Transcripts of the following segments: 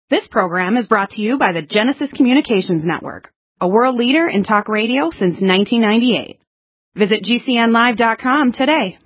This program is brought to you by the Genesis Communications Network, a world leader in talk radio since 1998. Visit GCNlive.com today.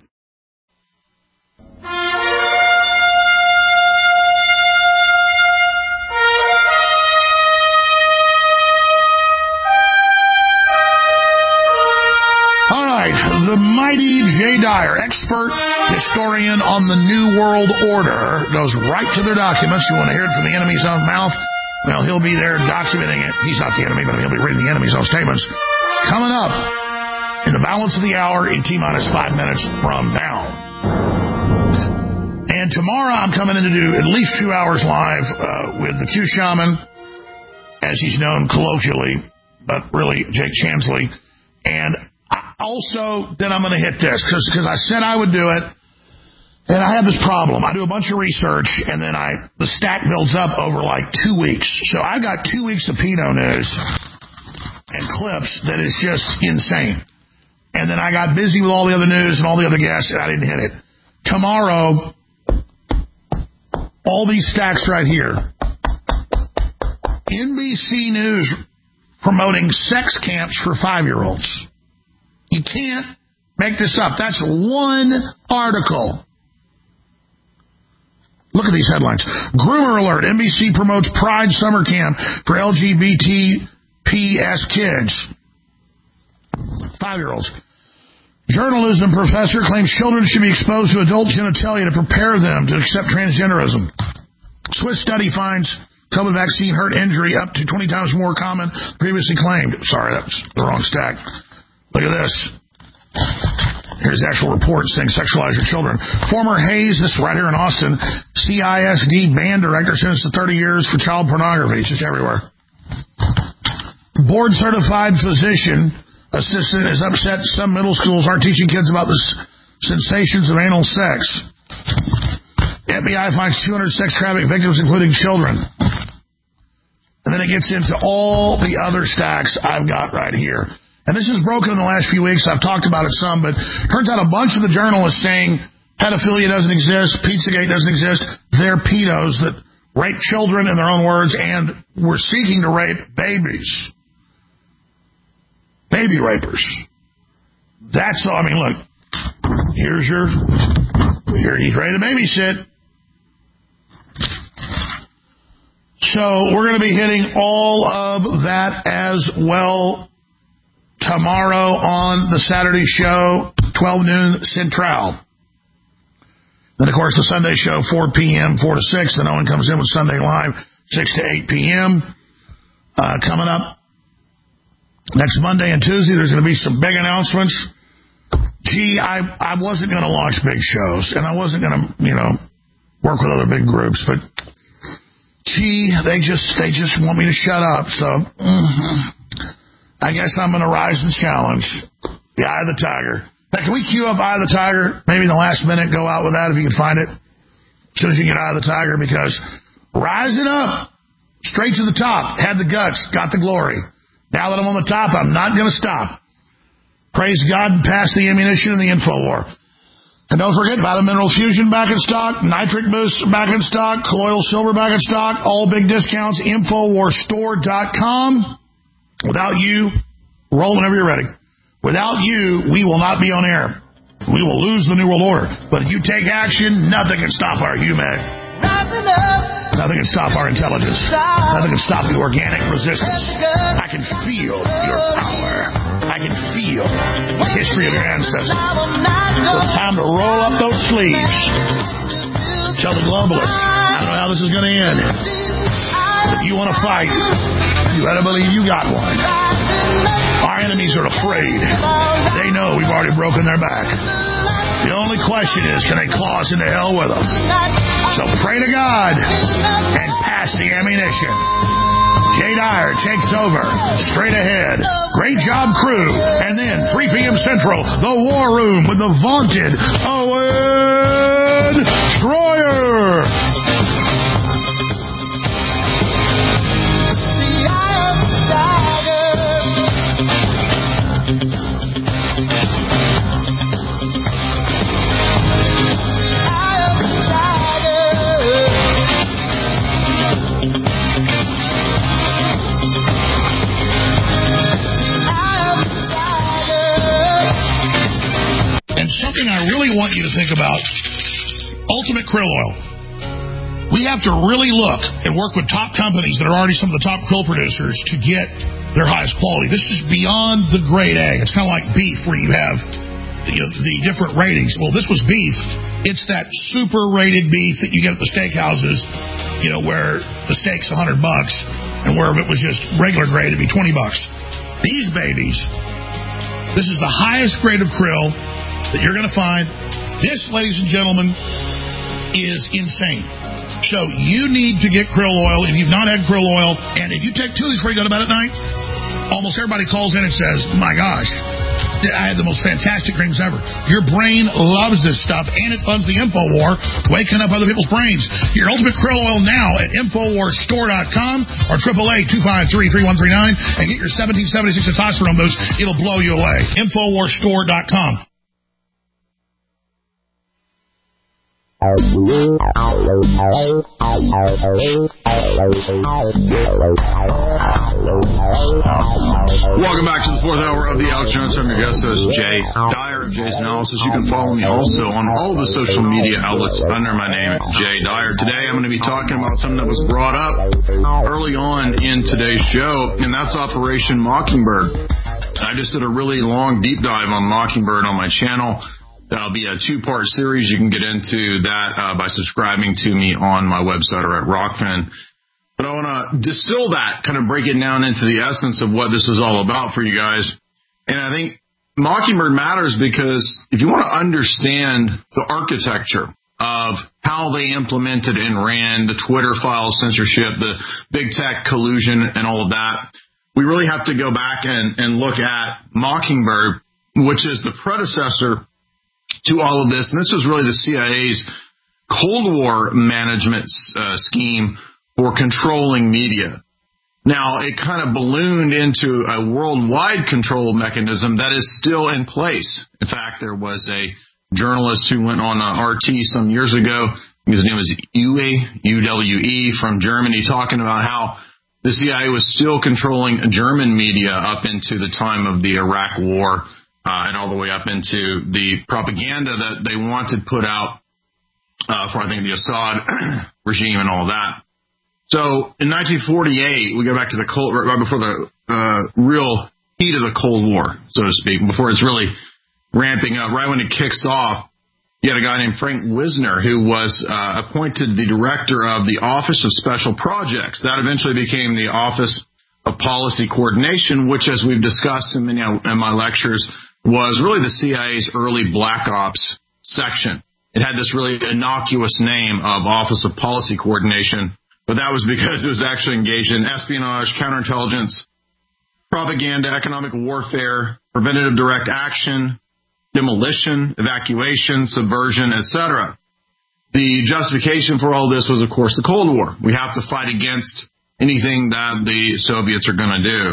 All right, the mighty Jay Dyer, expert historian on the New World Order, goes right to their documents. You want to hear it from the enemy's own mouth? Well, he'll be there documenting it. He's not the enemy, but he'll be reading the enemy's own statements. Coming up in the balance of the hour, in T-minus 5 minutes from now. And tomorrow I'm coming in to do at least 2 hours live with the Q Shaman, as he's known colloquially, but really Jake Chansley. And also, then I'm going to hit this, because I said I would do it, and I have this problem. I do a bunch of research, and then the stack builds up over like 2 weeks. So I've got 2 weeks of Pino news and clips that is just insane. And then I got busy with all the other news and all the other guests, and I didn't hit it. Tomorrow, all these stacks right here. NBC News promoting sex camps for 5-year-olds. You can't make this up. That's one article. Look at these headlines. Groomer alert. NBC promotes Pride Summer Camp for LGBTPS kids. 5-year-olds. Journalism professor claims children should be exposed to adult genitalia to prepare them to accept transgenderism. Swiss study finds COVID vaccine hurt injury up to 20 times more common than previously claimed. Sorry, that's the wrong stack. Look at this. Here's the actual report saying sexualize your children. Former Hayes, this is right here in Austin, CISD band director sentenced to 30 years for child pornography. It's just everywhere. Board-certified physician assistant is upset some middle schools aren't teaching kids about the sensations of anal sex. FBI finds 200 sex trafficking victims, including children. And then it gets into all the other stacks I've got right here. And this is broken in the last few weeks. I've talked about it some, but turns out a bunch of the journalists saying pedophilia doesn't exist, Pizzagate doesn't exist. They're pedos that rape children, in their own words, and were seeking to rape babies. Baby rapers. That's all. I mean, look, here he's ready to babysit. So we're going to be hitting all of that as well tomorrow on the Saturday show, 12 noon Central. Then, of course, the Sunday show, 4 p.m., 4 to 6. Then Owen comes in with Sunday Live, 6 to 8 p.m. Coming up next Monday and Tuesday, there's going to be some big announcements. Gee, I wasn't going to launch big shows, and I wasn't going to, work with other big groups, but gee, they just want me to shut up, so I guess I'm going to rise to the challenge. The Eye of the Tiger. Now, can we cue up Eye of the Tiger? Maybe in the last minute, go out with that if you can find it. As soon as you get Eye of the Tiger, because rising up, straight to the top, had the guts, got the glory. Now that I'm on the top, I'm not going to stop. Praise God and pass the ammunition in the info war. And don't forget, Vitamin Mineral Fusion back in stock, Nitric Boost back in stock, Colloidal Silver back in stock, all big discounts, InfoWarsStore.com. Without you, roll whenever you're ready. Without you, we will not be on air. We will lose the New World Order. But if you take action, nothing can stop our human. Nothing can stop our intelligence. Nothing can stop the organic resistance. I can feel your power. I can feel the history of your ancestors. So it's time to roll up those sleeves. Tell the globalists, I don't know how this is going to end. If you want to fight, you better believe you got one. Our enemies are afraid. They know we've already broken their back. The only question is, can they claw us into hell with them? So pray to God and pass the ammunition. Jay Dyer takes over. Straight ahead. Great job, crew. And then, 3 p.m. Central, the War Room with the vaunted Owen Schroyer. want you to think about Ultimate Krill Oil. We have to really look and work with top companies that are already some of the top krill producers to get their highest quality. This is beyond the grade A. It's kind of like beef where you have the different ratings. Well, this was beef. It's that super rated beef that you get at the steakhouses, where the steak's $100 and where if it was just regular grade, it'd be $20. These babies, this is the highest grade of krill that you're going to find. This, ladies and gentlemen, is insane. So you need to get krill oil if you've not had krill oil. And if you take 2 of these before you go to bed at night, almost everybody calls in and says, my gosh, I had the most fantastic dreams ever. Your brain loves this stuff, and it funds the InfoWar, waking up other people's brains. Your Ultimate Krill Oil now at InfoWarsStore.com or 888-253-3139 and get your 1776 testosterone boost. It'll blow you away. InfoWarsStore.com. Welcome back to the fourth hour of the Alex Jones. I'm your guest host, Jay Dyer of Jay's Analysis. You can follow me also on all the social media outlets under my name, Jay Dyer. Today I'm going to be talking about something that was brought up early on in today's show, and that's Operation Mockingbird. I just did a really long deep dive on Mockingbird on my channel. That'll be a 2-part series. You can get into that by subscribing to me on my website or at Rockfin. But I want to distill that, kind of break it down into the essence of what this is all about for you guys. And I think Mockingbird matters because if you want to understand the architecture of how they implemented and ran the Twitter file censorship, the big tech collusion and all of that, we really have to go back and look at Mockingbird, which is the predecessor to all of this. And this was really the CIA's Cold War management scheme for controlling media. Now, it kind of ballooned into a worldwide control mechanism that is still in place. In fact, there was a journalist who went on RT some years ago. His name was UWE from Germany, talking about how the CIA was still controlling German media up into the time of the Iraq War. And all the way up into the propaganda that they wanted put out for, I think, the Assad regime and all that. So in 1948, we go back to the right before the real heat of the Cold War, so to speak, before it's really ramping up. Right when it kicks off, you had a guy named Frank Wisner who was appointed the director of the Office of Special Projects. That eventually became the Office of Policy Coordination, which, as we've discussed in many of my lectures, was really the CIA's early Black Ops section. It had this really innocuous name of Office of Policy Coordination, but that was because it was actually engaged in espionage, counterintelligence, propaganda, economic warfare, preventative direct action, demolition, evacuation, subversion, etc. The justification for all this was, of course, the Cold War. We have to fight against anything that the Soviets are going to do.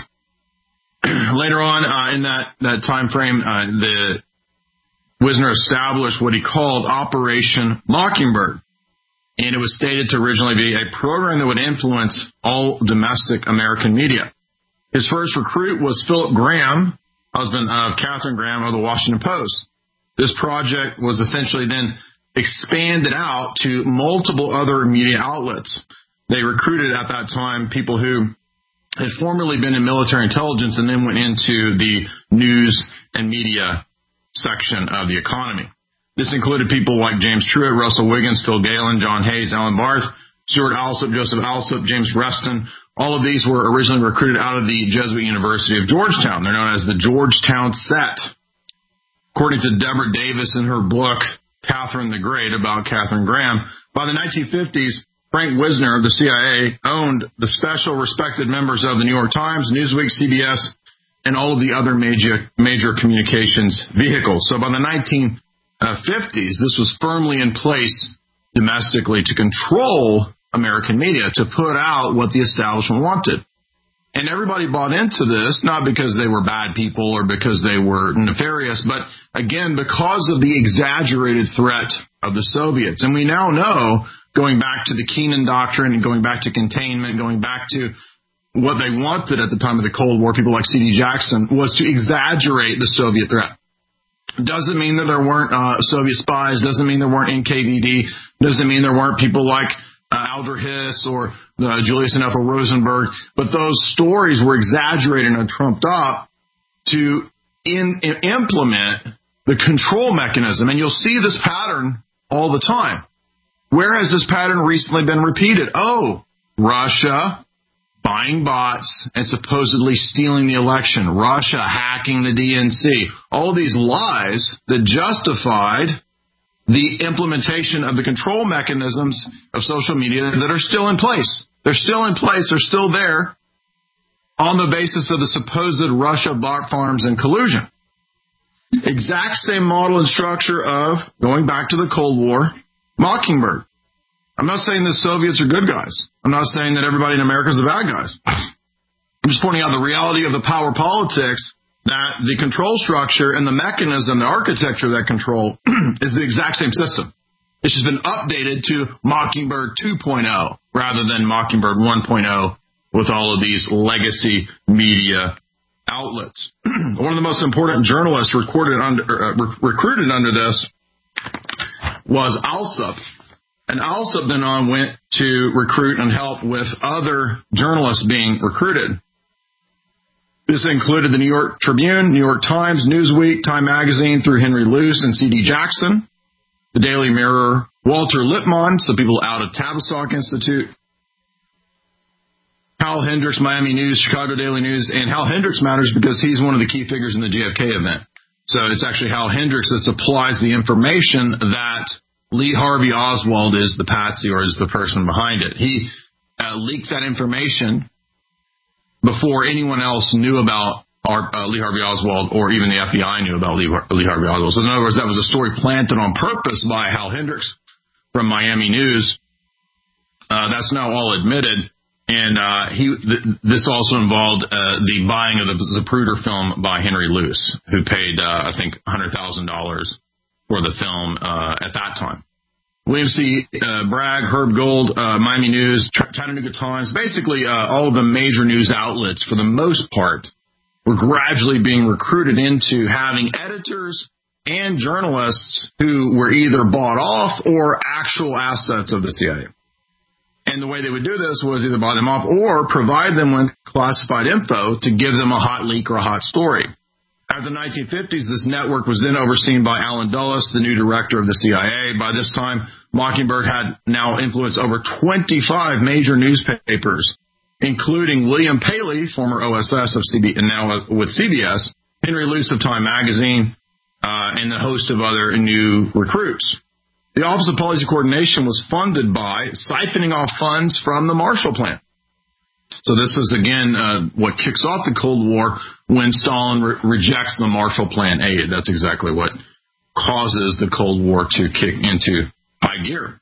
Later on in that time frame, the Wisner established what he called Operation Mockingbird, and it was stated to originally be a program that would influence all domestic American media. His first recruit was Philip Graham, husband of Katharine Graham of the Washington Post. This project was essentially then expanded out to multiple other media outlets. They recruited at that time people who had formerly been in military intelligence and then went into the news and media section of the economy. This included people like James Truitt, Russell Wiggins, Phil Galen, John Hayes, Alan Barth, Stuart Alsop, Joseph Alsop, James Reston. All of these were originally recruited out of the Jesuit University of Georgetown. They're known as the Georgetown Set. According to Deborah Davis in her book, Catherine the Great, about Katharine Graham, by the 1950s, Frank Wisner of the CIA owned the special respected members of the New York Times, Newsweek, CBS, and all of the other major communications vehicles. So by the 1950s, this was firmly in place domestically to control American media, to put out what the establishment wanted. And everybody bought into this, not because they were bad people or because they were nefarious, but again, because of the exaggerated threat of the Soviets. And we now know, going back to the Kennan Doctrine and going back to containment, going back to what they wanted at the time of the Cold War, people like C.D. Jackson, was to exaggerate the Soviet threat. Doesn't mean that there weren't Soviet spies. Doesn't mean there weren't NKVD. Doesn't mean there weren't people like Alder Hiss or Julius and Ethel Rosenberg. But those stories were exaggerated and trumped up to implement the control mechanism. And you'll see this pattern all the time. Where has this pattern recently been repeated? Oh, Russia buying bots and supposedly stealing the election. Russia hacking the DNC. All these lies that justified the implementation of the control mechanisms of social media that are still in place. They're still in place. They're still there on the basis of the supposed Russia bot farms and collusion. Exact same model and structure of, going back to the Cold War, Mockingbird. I'm not saying the Soviets are good guys. I'm not saying that everybody in America is the bad guys. I'm just pointing out the reality of the power politics, that the control structure and the mechanism, the architecture of that control is the exact same system. It's just been updated to Mockingbird 2.0 rather than Mockingbird 1.0 with all of these legacy media outlets. One of the most important journalists recruited under this was Alsop. And Alsop then went to recruit and help with other journalists being recruited. This included the New York Tribune, New York Times, Newsweek, Time Magazine through Henry Luce and C.D. Jackson, the Daily Mirror, Walter Lippmann, so people out of Tavistock Institute, Hal Hendricks, Miami News, Chicago Daily News, and Hal Hendricks matters because he's one of the key figures in the JFK event. So it's actually Hal Hendricks that supplies the information that Lee Harvey Oswald is the patsy or is the person behind it. He leaked that information before anyone else knew about Lee Harvey Oswald or even the FBI knew about Lee Harvey Oswald. So in other words, that was a story planted on purpose by Hal Hendricks from Miami News. That's now all admitted. And this also involved the buying of the Zapruder film by Henry Luce, who paid, I think, $100,000 for the film at that time. William C. Bragg, Herb Gold, Miami News, Chattanooga Times, basically all of the major news outlets, for the most part, were gradually being recruited into having editors and journalists who were either bought off or actual assets of the CIA. And the way they would do this was either buy them off or provide them with classified info to give them a hot leak or a hot story. After the 1950s, this network was then overseen by Allen Dulles, the new director of the CIA. By this time, Mockingbird had now influenced over 25 major newspapers, including William Paley, former OSS of and now with CBS, Henry Luce of Time Magazine, and a host of other new recruits. The Office of Policy Coordination was funded by siphoning off funds from the Marshall Plan. So this is, again, what kicks off the Cold War when Stalin rejects the Marshall Plan aid. That's exactly what causes the Cold War to kick into high gear.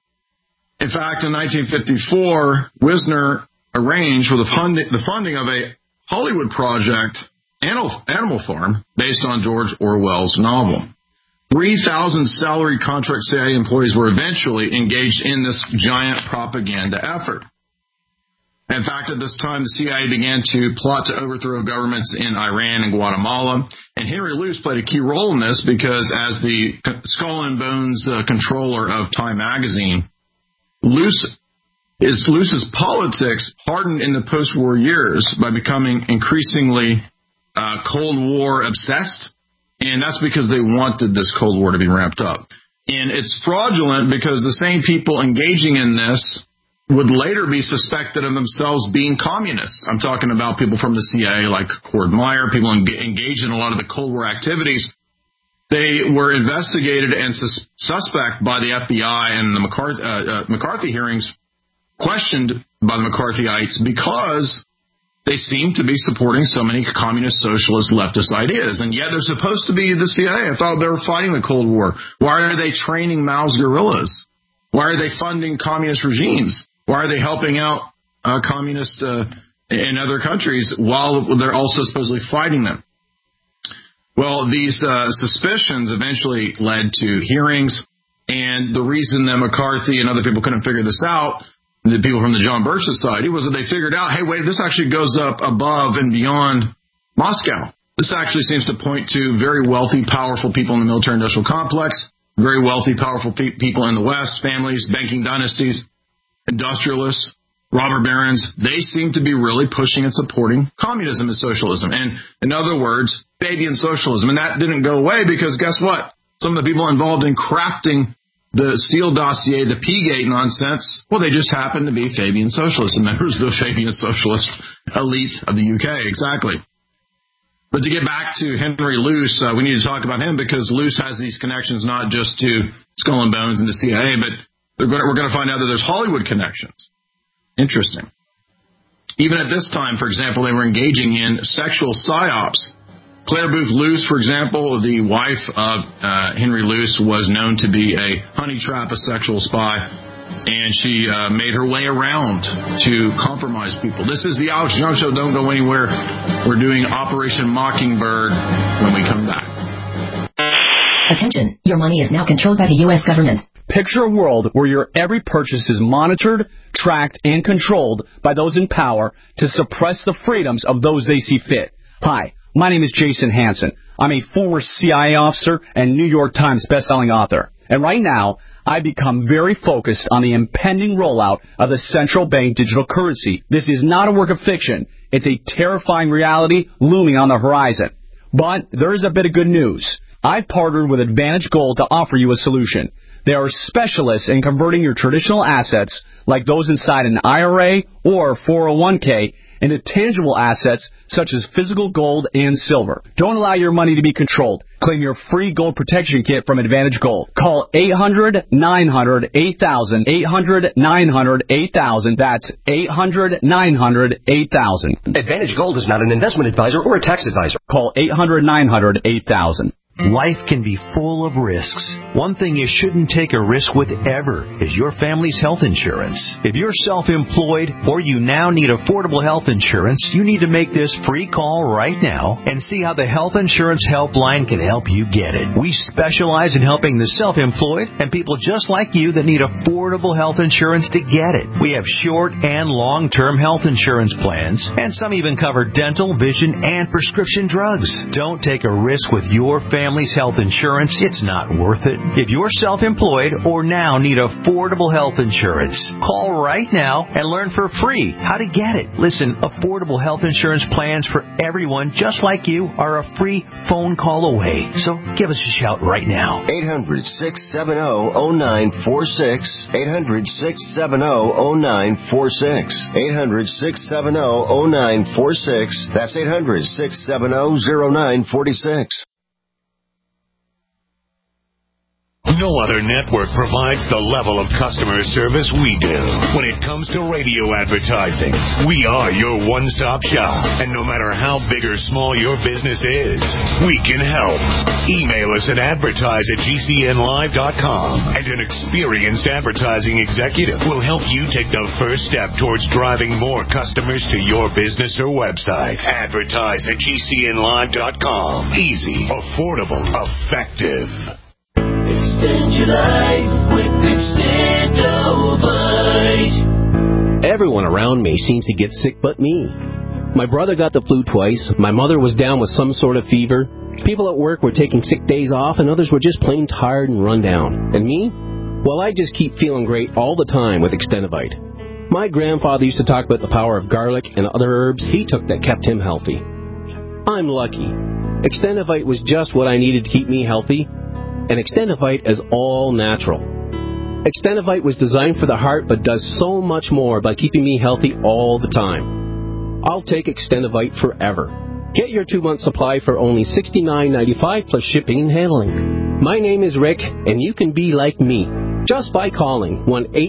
In fact, in 1954, Wisner arranged for the funding of a Hollywood project, Animal Farm, based on George Orwell's novel. 3,000 salaried contract CIA employees were eventually engaged in this giant propaganda effort. In fact, at this time, the CIA began to plot to overthrow governments in Iran and Guatemala. And Henry Luce played a key role in this because as the skull and bones controller of Time Magazine, Luce's politics hardened in the post-war years by becoming increasingly Cold War obsessed. And that's because they wanted this Cold War to be ramped up. And it's fraudulent because the same people engaging in this would later be suspected of themselves being communists. I'm talking about people from the CIA like Cord Meyer, people engaged in a lot of the Cold War activities. They were investigated and suspect by the FBI and the McCarthy hearings, questioned by the McCarthyites because they seem to be supporting so many communist, socialist, leftist ideas. And yet they're supposed to be the CIA. I thought they were fighting the Cold War. Why are they training Mao's guerrillas? Why are they funding communist regimes? Why are they helping out communists in other countries while they're also supposedly fighting them? Well, these suspicions eventually led to hearings. And the reason that McCarthy and other people couldn't figure this out, the people from the John Birch Society, was that they figured out, hey, wait, this actually goes up above and beyond Moscow. This actually seems to point to very wealthy, powerful people in the military-industrial complex, very wealthy, powerful people in the West, families, banking dynasties, industrialists, robber barons. They seem to be really pushing and supporting communism and socialism. And in other words, Fabian socialism. And that didn't go away because guess what? Some of the people involved in crafting the Steele dossier, the P-Gate nonsense, well, they just happen to be Fabian socialists and members of the Fabian socialist elite of the UK. Exactly. But to get back to Henry Luce, we need to talk about him because Luce has these connections not just to Skull and Bones and the CIA, but we're going to find out that there's Hollywood connections. Interesting. Even at this time, for example, they were engaging in sexual psyops. Claire Booth Luce, for example, the wife of Henry Luce, was known to be a honey trap, a sexual spy, and she made her way around to compromise people. This is the Alex Jones Show. Don't go anywhere. We're doing Operation Mockingbird when we come back. Attention, your money is now controlled by the U.S. government. Picture a world where your every purchase is monitored, tracked, and controlled by those in power to suppress the freedoms of those they see fit. Hi, my name is Jason Hansen. I'm a former CIA officer and New York Times bestselling author. And right now, I've become very focused on the impending rollout of the central bank digital currency. This is not a work of fiction. It's a terrifying reality looming on the horizon. But there is a bit of good news. I've partnered with Advantage Gold to offer you a solution. They are specialists in converting your traditional assets, like those inside an IRA or 401k, into tangible assets such as physical gold and silver. Don't allow your money to be controlled. Claim your free gold protection kit from Advantage Gold. Call 800-900-8000, 800-900-8000. That's 800-900-8000. Advantage Gold is not an investment advisor or a tax advisor. Call 800-900-8000. Life can be full of risks. One thing you shouldn't take a risk with ever is your family's health insurance. If you're self-employed or you now need affordable health insurance, you need to make this free call right now and see how the Health Insurance Helpline can help you get it. We specialize in helping the self-employed and people just like you that need affordable health insurance to get it. We have short and long-term health insurance plans, and some even cover dental, vision, and prescription drugs. Don't take a risk with your family's health insurance. It's not worth it. If you're self-employed or now need affordable health insurance, call right now and learn for free how to get it. Listen, affordable health insurance plans for everyone just like you are a free phone call away. So give us a shout right now. 800-670-0946. 800-670-0946. 800-670-0946. That's 800-670-0946. No other network provides the level of customer service we do. When it comes to radio advertising, we are your one-stop shop. And no matter how big or small your business is, we can help. Email us at advertise@gcnlive.com, and an experienced advertising executive will help you take the first step towards driving more customers to your business or website. Advertise@gcnlive.com. Easy, affordable, effective. Extend your life with Extendovite. Everyone around me seems to get sick but me. My brother got the flu twice. My mother was down with some sort of fever. People at work were taking sick days off, and others were just plain tired and run down. And me? Well, I just keep feeling great all the time with Extendovite. My grandfather used to talk about the power of garlic and other herbs he took that kept him healthy. I'm lucky. Extendovite was just what I needed to keep me healthy. And Extendovite is all natural. Extendovite was designed for the heart but does so much more by keeping me healthy all the time. I'll take Extendovite forever. Get your 2-month supply for only $69.95 plus shipping and handling. My name is Rick, and you can be like me just by calling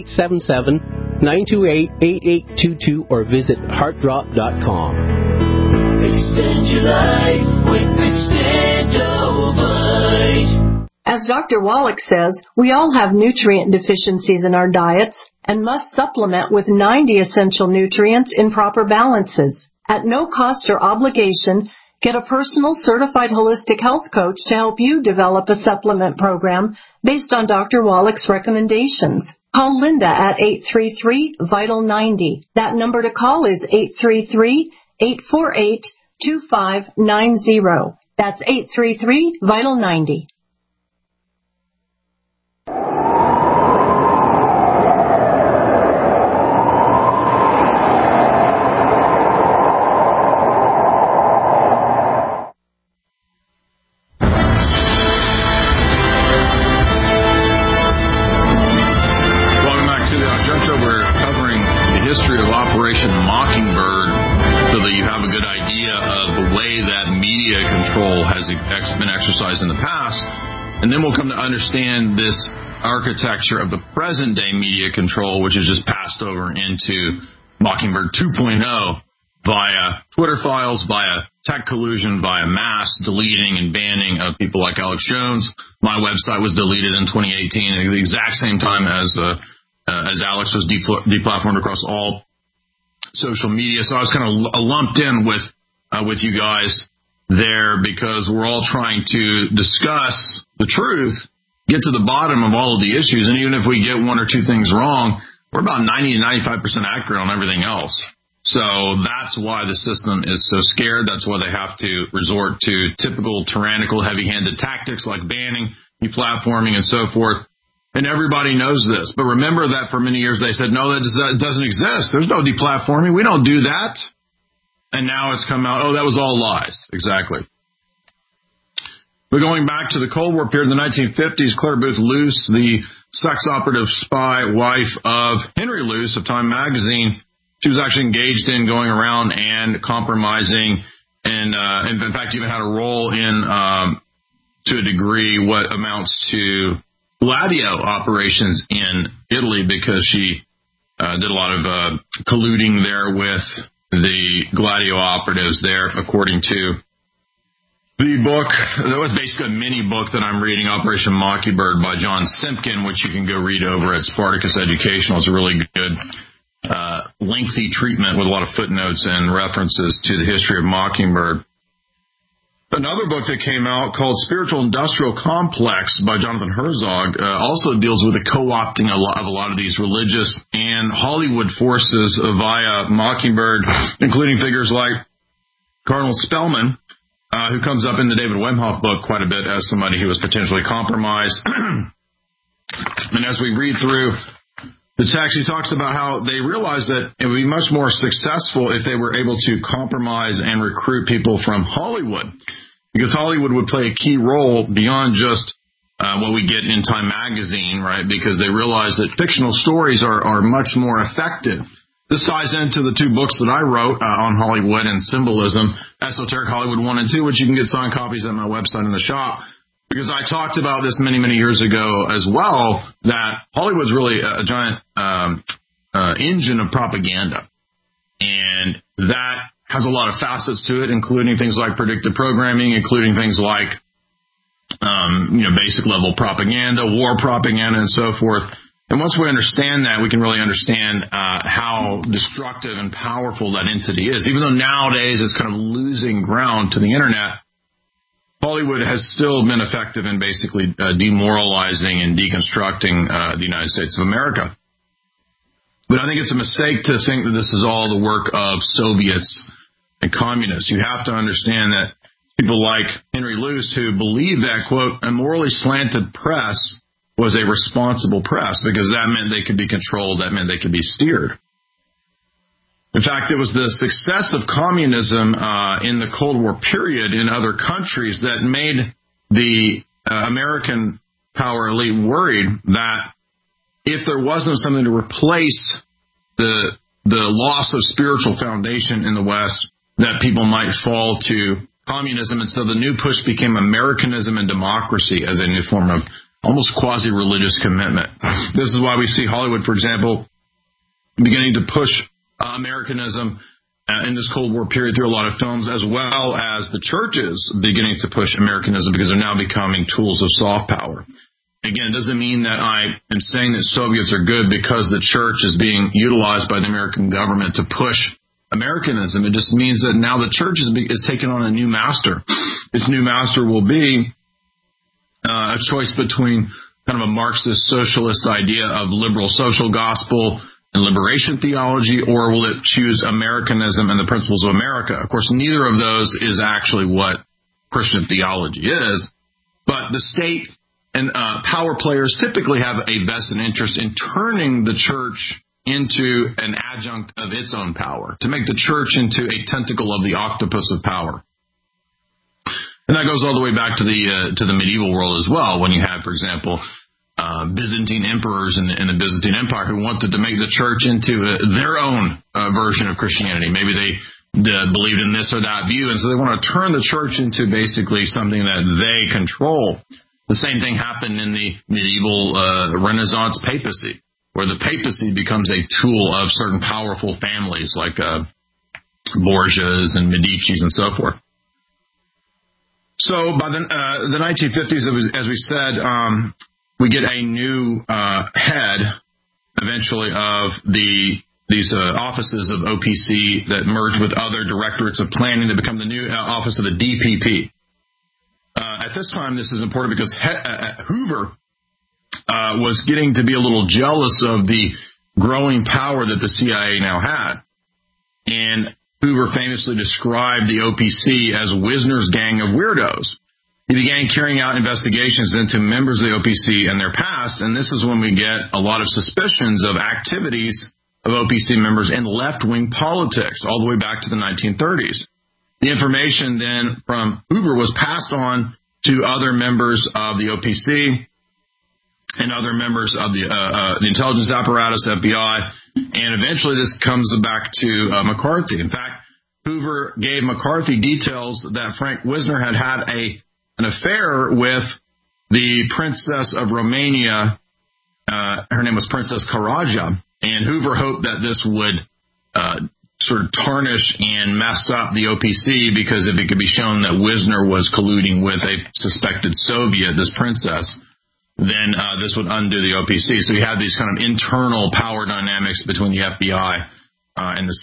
1-877-928-8822 or visit heartdrop.com. Extend your life with Extendovite. As Dr. Wallach says, we all have nutrient deficiencies in our diets and must supplement with 90 essential nutrients in proper balances. At no cost or obligation, get a personal certified holistic health coach to help you develop a supplement program based on Dr. Wallach's recommendations. Call Linda at 833-VITAL-90. That number to call is 833-848-2888. 833-833-2590. That's 833-VITAL-90. History of Operation Mockingbird so that you have a good idea of the way that media control has been exercised in the past. And then we'll come to understand this architecture of the present day media control, which has just passed over into Mockingbird 2.0 via Twitter files, via tech collusion, via mass deleting and banning of people like Alex Jones. My website was deleted in 2018 at the exact same time as Alex was deplatformed across all social media. So I was kind of lumped in with you guys there because we're all trying to discuss the truth, get to the bottom of all of the issues. And even if we get one or two things wrong, we're about 90 to 95% accurate on everything else. So that's why the system is so scared. That's why they have to resort to typical tyrannical, heavy-handed tactics like banning, deplatforming, and so forth. And everybody knows this. But remember that for many years they said, no, that doesn't exist. There's no deplatforming. We don't do that. And now it's come out, oh, that was all lies. Exactly. But going back to the Cold War period in the 1950s, Claire Booth Luce, the sex operative spy wife of Henry Luce of Time magazine, she was actually engaged in going around and compromising and in fact even had a role in, to a degree, what amounts to Gladio operations in Italy because she did a lot of colluding there with the Gladio operatives there, according to the book. That was basically a mini book that I'm reading, Operation Mockingbird by John Simpkin, which you can go read over at Spartacus Educational. It's a really good, lengthy treatment with a lot of footnotes and references to the history of Mockingbird. Another book that came out called Spiritual Industrial Complex by Jonathan Herzog also deals with the co-opting of a lot of these religious and Hollywood forces via Mockingbird, including figures like Cardinal Spellman, who comes up in the David Wemhoff book quite a bit as somebody who was potentially compromised. And as we read through the text, he talks about how they realized that it would be much more successful if they were able to compromise and recruit people from Hollywood, because Hollywood would play a key role beyond just what we get in Time magazine, right? Because they realized that fictional stories are much more effective. This ties into the two books that I wrote on Hollywood and symbolism, Esoteric Hollywood 1 and 2, which you can get signed copies at my website in the shop. Because I talked about this many, many years ago as well, that Hollywood's really a giant engine of propaganda. And that has a lot of facets to it, including things like predictive programming, including things like, basic level propaganda, war propaganda, and so forth. And once we understand that, we can really understand how destructive and powerful that entity is. Even though nowadays it's kind of losing ground to the internet, Hollywood has still been effective in basically demoralizing and deconstructing the United States of America. But I think it's a mistake to think that this is all the work of Soviets and communists. You have to understand that people like Henry Luce, who believed that, quote, a morally slanted press was a responsible press, because that meant they could be controlled, that meant they could be steered. In fact, it was the success of communism in the Cold War period in other countries that made the American power elite worried that if there wasn't something to replace the loss of spiritual foundation in the West, that people might fall to communism. And so the new push became Americanism and democracy as a new form of almost quasi-religious commitment. This is why we see Hollywood, for example, beginning to push Americanism in this Cold War period through a lot of films, as well as the churches beginning to push Americanism, because they're now becoming tools of soft power. Again, it doesn't mean that I am saying that Soviets are good because the church is being utilized by the American government to push Americanism. It just means that now the church is taking on a new master. Its new master will be a choice between kind of a Marxist socialist idea of liberal social gospel and liberation theology, or will it choose Americanism and the principles of America? Of course, neither of those is actually what Christian theology is, but the state and power players typically have a vested interest in turning the church into an adjunct of its own power, to make the church into a tentacle of the octopus of power. And that goes all the way back to the medieval world as well, when you had, for example, Byzantine emperors in the Byzantine Empire who wanted to make the church into their own version of Christianity. Maybe they believed in this or that view, and so they want to turn the church into basically something that they control. The same thing happened in the medieval Renaissance papacy, where the papacy becomes a tool of certain powerful families like Borgias and Medicis and so forth. So by the 1950s, as we said, we get a new head, eventually, of these offices of OPC that merge with other directorates of planning to become the new office of the DPP. At this time, this is important because Hoover was getting to be a little jealous of the growing power that the CIA now had. And Hoover famously described the OPC as Wisner's gang of weirdos. He began carrying out investigations into members of the OPC and their past, and this is when we get a lot of suspicions of activities of OPC members in left-wing politics, all the way back to the 1930s. The information then from Hoover was passed on to other members of the OPC and other members of the intelligence apparatus, FBI, and eventually this comes back to McCarthy. In fact, Hoover gave McCarthy details that Frank Wisner had an affair with the Princess of Romania. Her name was Princess Karaja, and Hoover hoped that this would sort of tarnish and mess up the OPC, because if it could be shown that Wisner was colluding with a suspected Soviet, this princess, then this would undo the OPC. So you have these kind of internal power dynamics between the FBI and the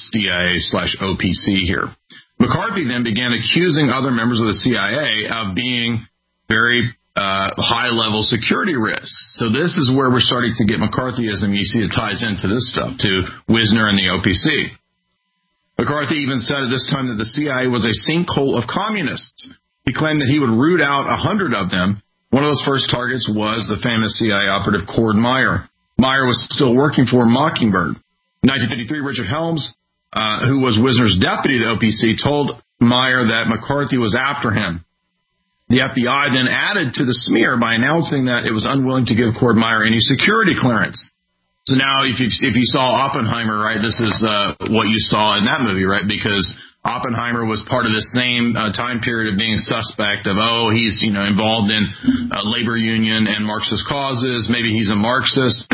CIA/OPC here. McCarthy then began accusing other members of the CIA of being very high-level security risks. So this is where we're starting to get McCarthyism. You see it ties into this stuff, to Wisner and the OPC. McCarthy even said at this time that the CIA was a sinkhole of communists. He claimed that he would root out 100 of them. One of those first targets was the famous CIA operative Cord Meyer. Meyer was still working for Mockingbird. In 1953, Richard Helms, who was Wisner's deputy at the OPC, told Meyer that McCarthy was after him. The FBI then added to the smear by announcing that it was unwilling to give Cord Meyer any security clearance. So now, if you saw Oppenheimer, right, this is what you saw in that movie, right? Because Oppenheimer was part of the same time period of being a suspect of, he's involved in labor union and Marxist causes. Maybe he's a Marxist.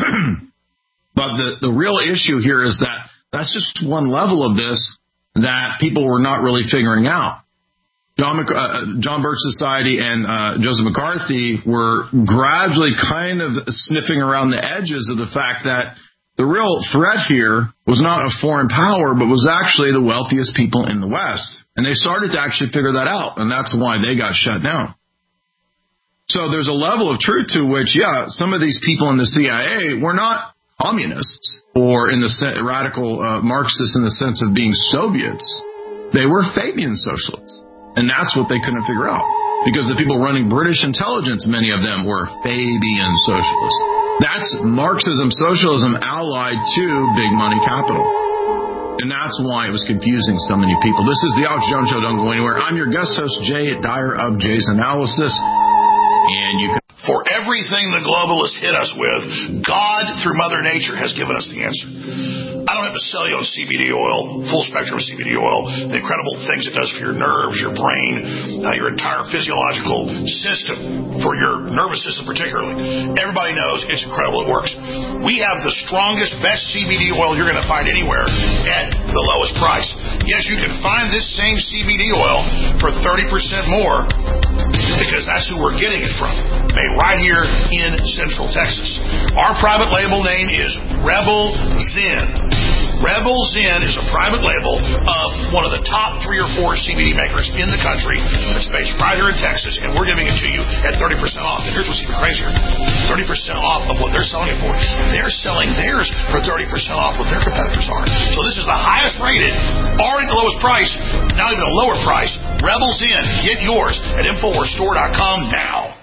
But the real issue here is that that's just one level of this that people were not really figuring out. John Birch Society and Joseph McCarthy were gradually kind of sniffing around the edges of the fact that the real threat here was not a foreign power, but was actually the wealthiest people in the West. And they started to actually figure that out, and that's why they got shut down. So there's a level of truth to which, some of these people in the CIA were not communists or in the radical Marxists in the sense of being Soviets. They were Fabian socialists. And that's what they couldn't figure out. Because the people running British intelligence, many of them were Fabian socialists. That's Marxism, socialism allied to big money capital. And that's why it was confusing so many people. This is the Alex Jones Show. Don't go anywhere. I'm your guest host, Jay Dyer of Jay's Analysis. And you can... For everything the globalists hit us with, God, through Mother Nature, has given us the answer. I don't have to sell you on CBD oil, full spectrum CBD oil, the incredible things it does for your nerves, your brain, your entire physiological system, for your nervous system particularly. Everybody knows it's incredible. It works. We have the strongest, best CBD oil you're going to find anywhere at the lowest price. Yes, you can find this same CBD oil for 30% more, because that's who we're getting it from. Made right here in Central Texas. Our private label name is Rebel Zen. Rebels Inn is a private label of one of the top 3 or 4 CBD makers in the country. It's based right here in Texas, and we're giving it to you at 30% off. And here's what's even crazier. 30% off of what they're selling it for. They're selling theirs for 30% off what their competitors are. So this is the highest rated, already the lowest price, now even a lower price. Rebels Inn. Get yours at InfoWarsStore.com now.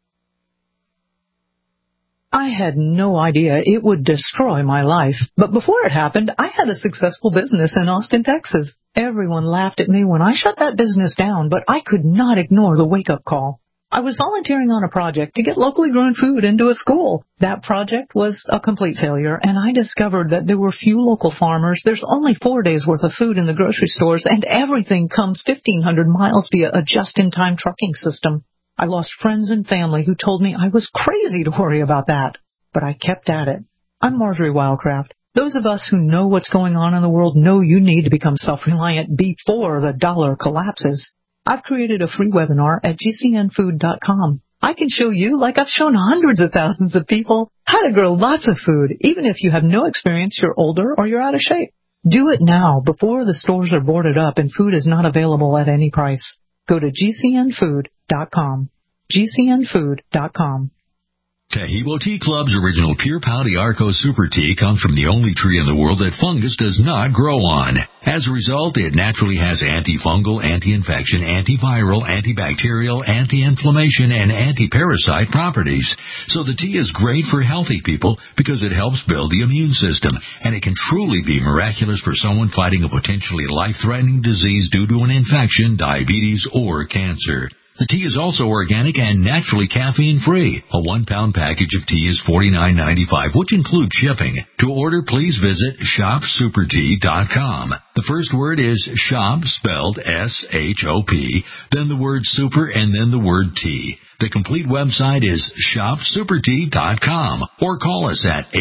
I had no idea it would destroy my life. But before it happened, I had a successful business in Austin, Texas. Everyone laughed at me when I shut that business down, but I could not ignore the wake-up call. I was volunteering on a project to get locally grown food into a school. That project was a complete failure, and I discovered that there were few local farmers. There's only 4 days' worth of food in the grocery stores, and everything comes 1,500 miles via a just-in-time trucking system. I lost friends and family who told me I was crazy to worry about that. But I kept at it. I'm Marjorie Wildcraft. Those of us who know what's going on in the world know you need to become self-reliant before the dollar collapses. I've created a free webinar at GCNfood.com. I can show you, like I've shown hundreds of thousands of people, how to grow lots of food, even if you have no experience, you're older, or you're out of shape. Do it now, before the stores are boarded up and food is not available at any price. Go to GCNfood.com. GCNfood.com. Tahibo Tea Club's original Pure Pau d'Arco Super Tea comes from the only tree in the world that fungus does not grow on. As a result, it naturally has antifungal, anti-infection, antiviral, antibacterial, anti-inflammation, and anti-parasite properties. So the tea is great for healthy people because it helps build the immune system, and it can truly be miraculous for someone fighting a potentially life-threatening disease due to an infection, diabetes, or cancer. The tea is also organic and naturally caffeine-free. A 1-pound package of tea is $49.95, which includes shipping. To order, please visit shopsupertea.com. The first word is shop, spelled S-H-O-P, then the word super, and then the word tea. The complete website is shopsupertea.com, or call us at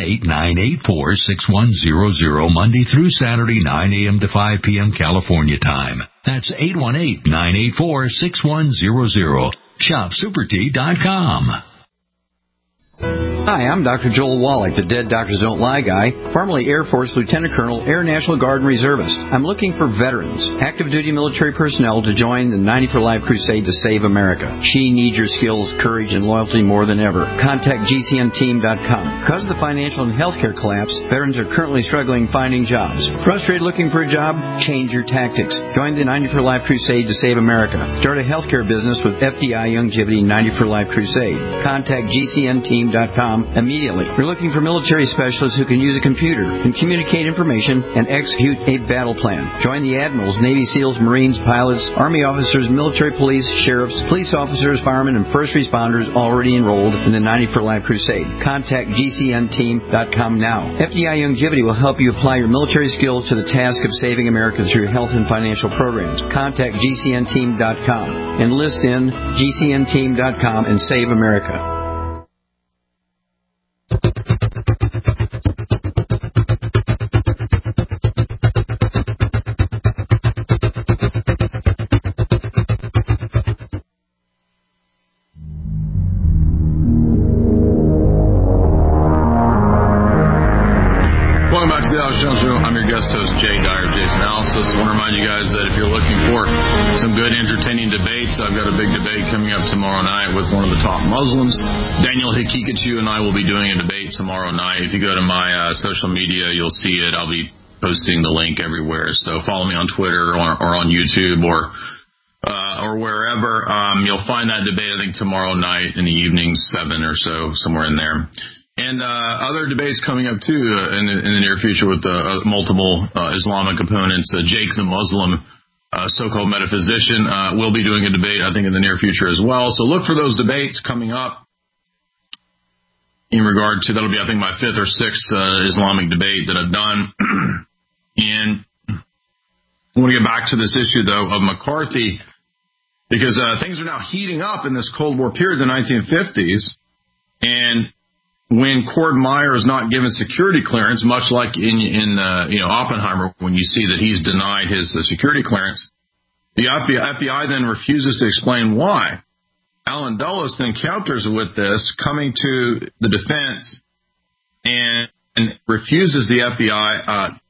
818-984-6100 Monday through Saturday, 9 a.m. to 5 p.m. California time. That's 818-984-6100. shopsupertea.com. Hi, I'm Dr. Joel Wallach, the Dead Doctors Don't Lie guy, formerly Air Force Lieutenant Colonel, Air National Guard and Reservist. I'm looking for veterans, active duty military personnel to join the 90 for Life crusade to save America. She needs your skills, courage, and loyalty more than ever. Contact GCNteam.com. Because of the financial and healthcare collapse, veterans are currently struggling finding jobs. Frustrated looking for a job? Change your tactics. Join the 90 for Life crusade to save America. Start a healthcare business with FDI Youngevity 90 for Life crusade. Contact GCNteam.com immediately. We're looking for military specialists who can use a computer and communicate information and execute a battle plan. Join the admirals, Navy SEALs, Marines, pilots, Army officers, military police, sheriffs, police officers, firemen, and first responders already enrolled in the 90 for Life crusade. Contact GCNteam.com now. FDI Youngevity will help you apply your military skills to the task of saving America through health and financial programs. Contact GCNteam.com. Enlist in GCNteam.com and save America. I'm your guest host, Jay Dyer, Jay's Analysis. I want to remind you guys that if you're looking for some good, entertaining debates, I've got a big debate coming up tomorrow night with one of the top Muslims. Daniel Hikikachu and I will be doing a debate tomorrow night. If you go to my social media, you'll see it. I'll be posting the link everywhere. So follow me on Twitter or on YouTube or wherever. You'll find that debate, I think, tomorrow night in the evening, 7 or so, somewhere in there. And other debates coming up, too, in the near future with multiple Islamic opponents. Jake the Muslim, so-called metaphysician, will be doing a debate, I think, in the near future as well. So look for those debates coming up in regard to, that'll be, I think, my 5th or 6th Islamic debate that I've done. And I want to get back to this issue, though, of McCarthy, because things are now heating up in this Cold War period, the 1950s, and when Cord Meyer is not given security clearance, much like in Oppenheimer, when you see that he's denied his security clearance, the FBI then refuses to explain why. Alan Dulles then counters with this, coming to the defense and refuses the FBI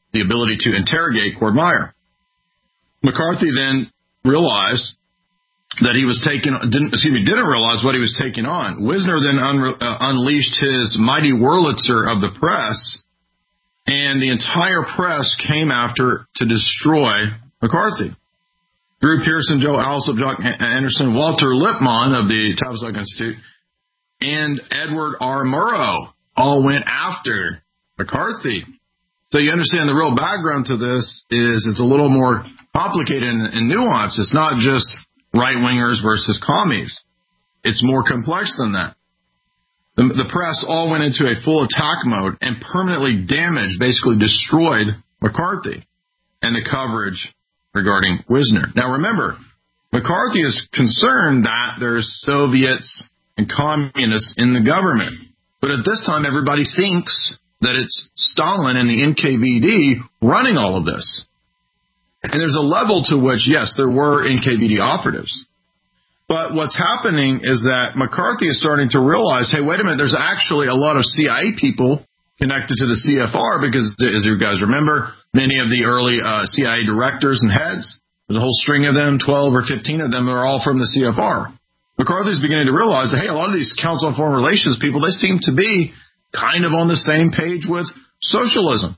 the ability to interrogate Cord Meyer. McCarthy then realized that he was didn't realize what he was taking on. Wisner then unleashed his mighty Wurlitzer of the press, and the entire press came after to destroy McCarthy. Drew Pearson, Joe Alsop, Jock Anderson, Walter Lippmann of the Tavistock Institute, and Edward R. Murrow all went after McCarthy. So you understand the real background to this is it's a little more complicated and nuanced. It's not just right-wingers versus commies. It's more complex than that. The press all went into a full attack mode and permanently damaged, basically destroyed McCarthy and the coverage regarding Wisner. Now remember, McCarthy is concerned that there's Soviets and communists in the government. But at this time, everybody thinks that it's Stalin and the NKVD running all of this. And there's a level to which, yes, there were NKVD operatives. But what's happening is that McCarthy is starting to realize, hey, wait a minute, there's actually a lot of CIA people connected to the CFR because, as you guys remember, many of the early CIA directors and heads, there's a whole string of them, 12 or 15 of them are all from the CFR. McCarthy's beginning to realize that, hey, a lot of these Council on Foreign Relations people, they seem to be kind of on the same page with socialism.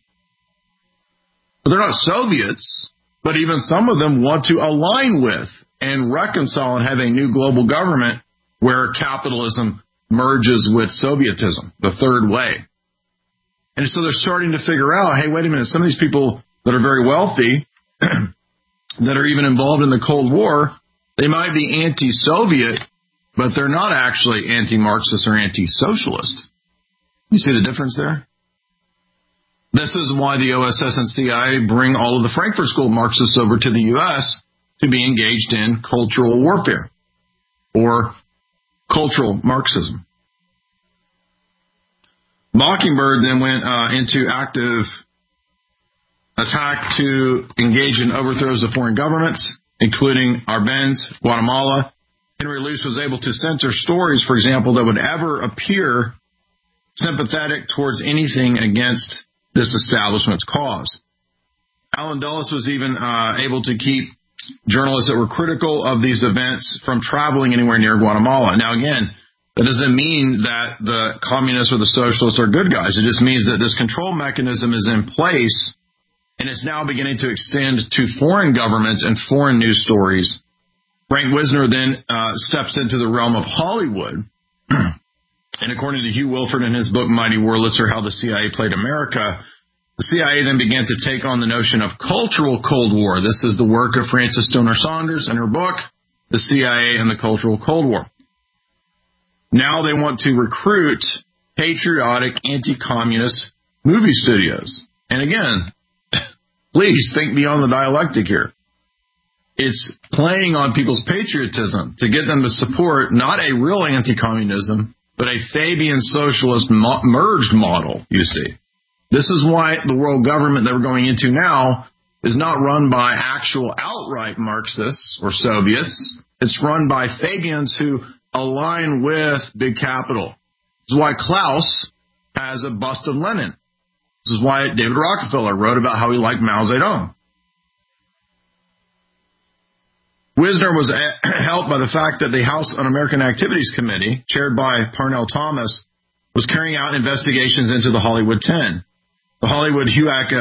But they're not Soviets. But even some of them want to align with and reconcile and have a new global government where capitalism merges with Sovietism, the third way. And so they're starting to figure out, hey, wait a minute, some of these people that are very wealthy, that are even involved in the Cold War, they might be anti-Soviet, but they're not actually anti-Marxist or anti-socialist. You see the difference there? This is why the OSS and CIA bring all of the Frankfurt School Marxists over to the U.S. to be engaged in cultural warfare or cultural Marxism. Mockingbird then went into active attack to engage in overthrows of foreign governments, including Arbenz, Guatemala. Henry Luce was able to censor stories, for example, that would ever appear sympathetic towards anything against this establishment's cause. Alan Dulles was even able to keep journalists that were critical of these events from traveling anywhere near Guatemala. Now, again, that doesn't mean that the communists or the socialists are good guys. It just means that this control mechanism is in place, and it's now beginning to extend to foreign governments and foreign news stories. Frank Wisner then steps into the realm of Hollywood. And according to Hugh Wilford in his book, Mighty Wurlitzer, How the CIA Played America, the CIA then began to take on the notion of cultural Cold War. This is the work of Frances Stoner Saunders in her book, The CIA and the Cultural Cold War. Now they want to recruit patriotic anti-communist movie studios. And again, please think beyond the dialectic here. It's playing on people's patriotism to get them to support not a real anti-communism, but a Fabian socialist merged model, you see. This is why the world government that we're going into now is not run by actual outright Marxists or Soviets. It's run by Fabians who align with big capital. This is why Klaus has a bust of Lenin. This is why David Rockefeller wrote about how he liked Mao Zedong. Wisner was helped by the fact that the House Un-American Activities Committee, chaired by Parnell Thomas, was carrying out investigations into the Hollywood 10. The Hollywood HUAC,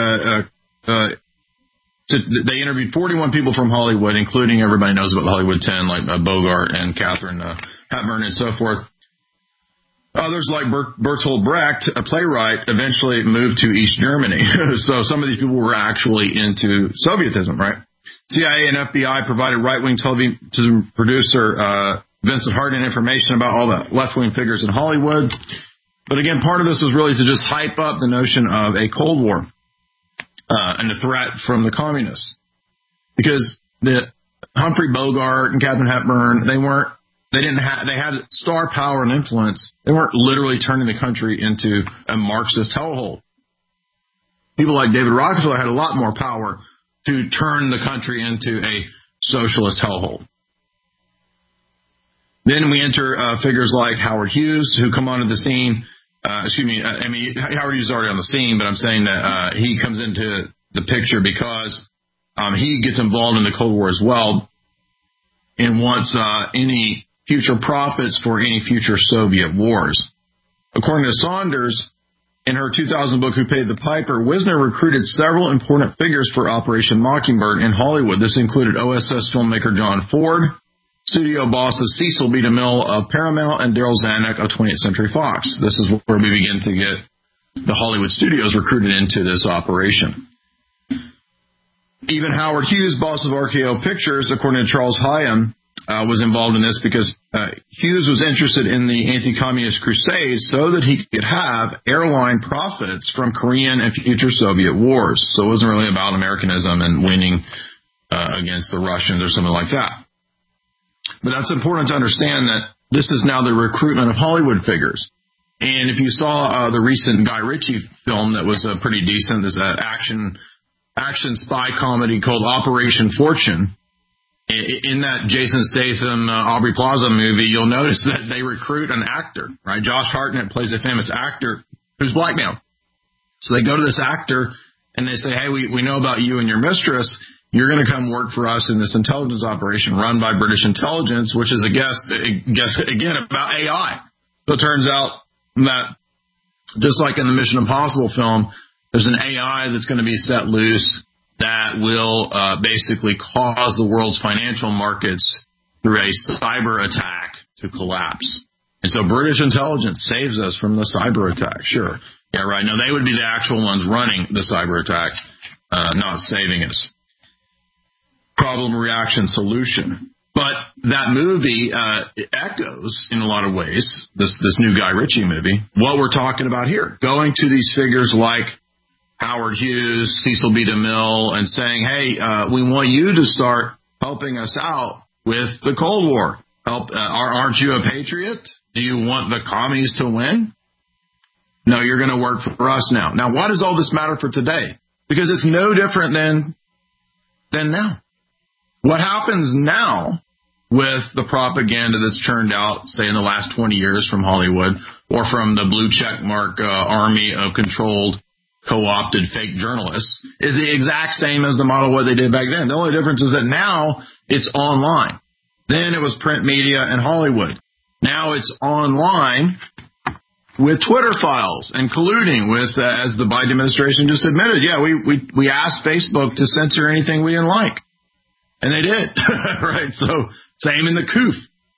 they interviewed 41 people from Hollywood, including everybody knows about the Hollywood 10, like Bogart and Katharine Hepburn and so forth. Others, like Bertolt Brecht, a playwright, eventually moved to East Germany. So some of these people were actually into Sovietism, right? CIA and FBI provided right-wing television producer Vincent Hardin information about all the left-wing figures in Hollywood. But again, part of this was really to just hype up the notion of a Cold War and a threat from the communists. Because the Humphrey Bogart and Katharine Hepburn, they had star power and influence. They weren't literally turning the country into a Marxist hellhole. People like David Rockefeller had a lot more power to turn the country into a socialist hellhole. Then we enter figures like Howard Hughes, who come onto the scene. Howard Hughes is already on the scene, but I'm saying that he comes into the picture because he gets involved in the Cold War as well and wants any future profits for any future Soviet wars. According to Saunders, in her 2000 book, Who Paid the Piper, Wisner recruited several important figures for Operation Mockingbird in Hollywood. This included OSS filmmaker John Ford, studio bosses Cecil B. DeMille of Paramount, and Daryl Zanuck of 20th Century Fox. This is where we begin to get the Hollywood studios recruited into this operation. Even Howard Hughes, boss of RKO Pictures, according to Charles Hyam, was involved in this because Hughes was interested in the anti-communist crusade so that he could have airline profits from Korean and future Soviet wars. So it wasn't really about Americanism and winning against the Russians or something like that. But that's important to understand that this is now the recruitment of Hollywood figures. And if you saw the recent Guy Ritchie film that was pretty decent, there's an action spy comedy called Operation Fortune. In that Jason Statham, Aubrey Plaza movie, you'll notice that they recruit an actor, right? Josh Hartnett plays a famous actor who's blackmailed. So they go to this actor and they say, hey, we know about you and your mistress. You're going to come work for us in this intelligence operation run by British intelligence, which is, again, about AI. So it turns out that just like in the Mission Impossible film, there's an AI that's going to be set loose that will basically cause the world's financial markets through a cyber attack to collapse. And so British intelligence saves us from the cyber attack. Sure. Yeah, right. No, they would be the actual ones running the cyber attack, not saving us. Problem, reaction, solution. But that movie echoes, in a lot of ways, this new Guy Ritchie movie, what we're talking about here. Going to these figures like Howard Hughes, Cecil B. DeMille, and saying, hey, we want you to start helping us out with the Cold War. Aren't you a patriot? Do you want the commies to win? No, you're going to work for us now. Now, why does all this matter for today? Because it's no different than now. What happens now with the propaganda that's churned out, say, in the last 20 years from Hollywood or from the blue check mark army of controlled co-opted fake journalists is the exact same as the model what they did back then. The only difference is that now it's online. Then it was print media and Hollywood. Now it's online with Twitter files and colluding with, as the Biden administration just admitted, we asked Facebook to censor anything we didn't like. And they did. Right? So same in the COOF.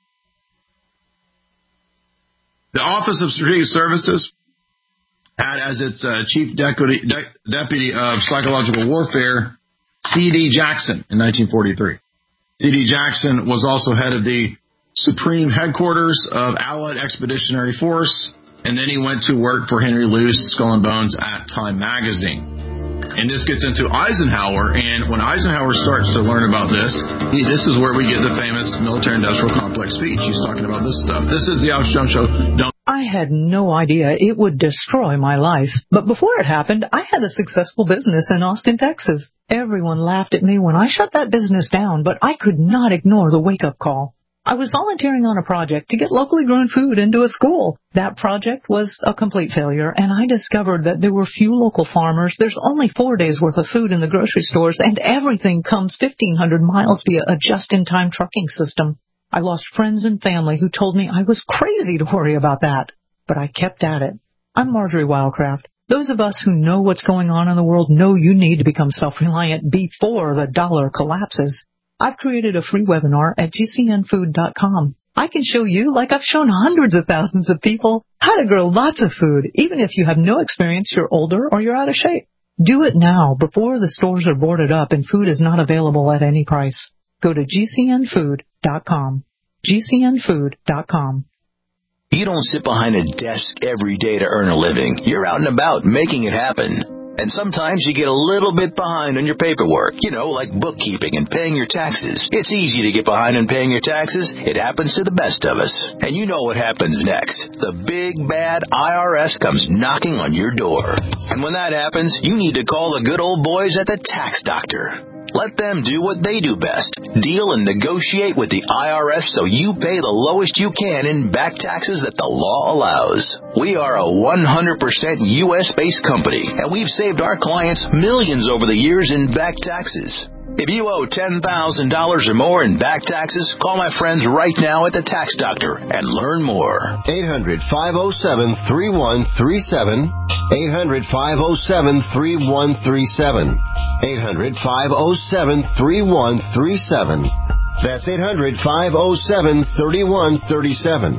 The Office of Strategic Services had as its chief deputy of psychological warfare, C.D. Jackson in 1943. C.D. Jackson was also head of the Supreme Headquarters of Allied Expeditionary Force, and then he went to work for Henry Luce, Skull and Bones at Time Magazine. And this gets into Eisenhower, and when Eisenhower starts to learn about this is where we get the famous military-industrial complex speech. He's talking about this stuff. This is the Alex Jones Show. I had no idea it would destroy my life. But before it happened, I had a successful business in Austin, Texas. Everyone laughed at me when I shut that business down, but I could not ignore the wake-up call. I was volunteering on a project to get locally grown food into a school. That project was a complete failure, and I discovered that there were few local farmers. There's only 4 days' worth of food in the grocery stores, and everything comes 1,500 miles via a just-in-time trucking system. I lost friends and family who told me I was crazy to worry about that, but I kept at it. I'm Marjorie Wildcraft. Those of us who know what's going on in the world know you need to become self-reliant before the dollar collapses. I've created a free webinar at GCNfood.com. I can show you, like I've shown hundreds of thousands of people, how to grow lots of food, even if you have no experience, you're older, or you're out of shape. Do it now, before the stores are boarded up and food is not available at any price. Go to GCNfood.com. GCNfood.com. You don't sit behind a desk every day to earn a living. You're out and about making it happen. And sometimes you get a little bit behind on your paperwork, like bookkeeping and paying your taxes. It's easy to get behind on paying your taxes. It happens to the best of us. And you know what happens next. The big, bad IRS comes knocking on your door. And when that happens, you need to call the good old boys at the Tax Doctor. Let them do what they do best. Deal and negotiate with the IRS so you pay the lowest you can in back taxes that the law allows. We are a 100% U.S.-based company, and we've saved our clients millions over the years in back taxes. If you owe $10,000 or more in back taxes, call my friends right now at the Tax Doctor and learn more. 800-507-3137. 800-507-3137. 800-507-3137. That's 800-507-3137.